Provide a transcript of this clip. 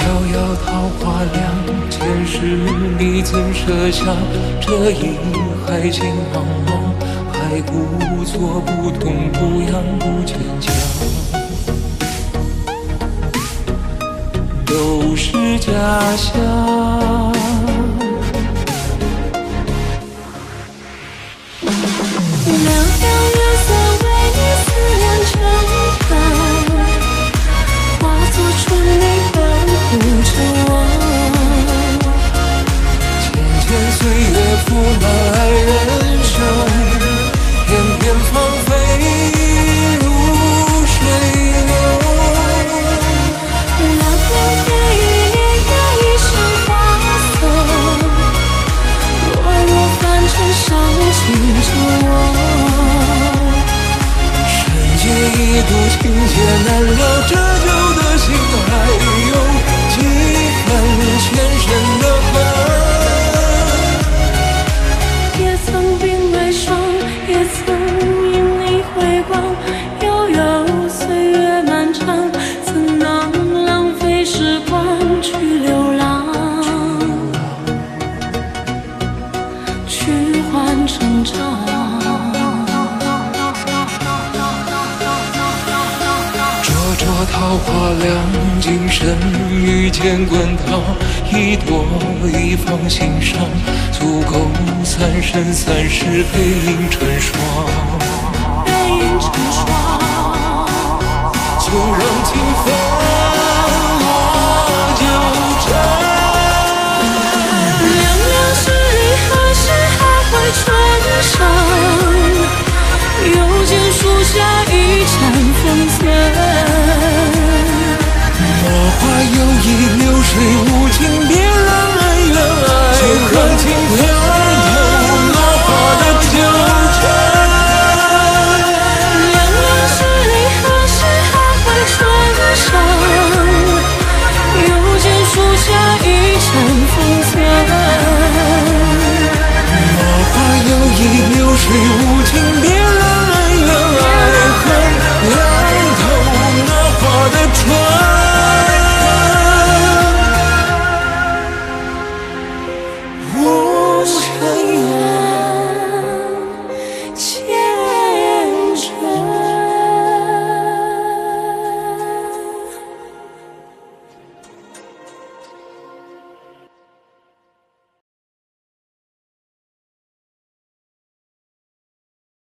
遥桃花凉，前世你怎舍下这一海情茫茫？还不作不痛不痒不坚强，都是假象。 两条月色为你思念成河，化作春泥呵护着我。 渐渐岁月铺满爱人生，片片芳菲如水流。 那片天一年又一生花色，落落凡尘伤情着我。 世界一度情劫难了，这旧的心还有几分前生的恨。 也曾鬓微霜，也曾因你回光，悠悠岁月漫长，怎能浪费时光去流浪，去换成长。 灼灼桃花凉，今生遇见滚烫，一朵一放心上，足够三生三世背影成双。 背影成双。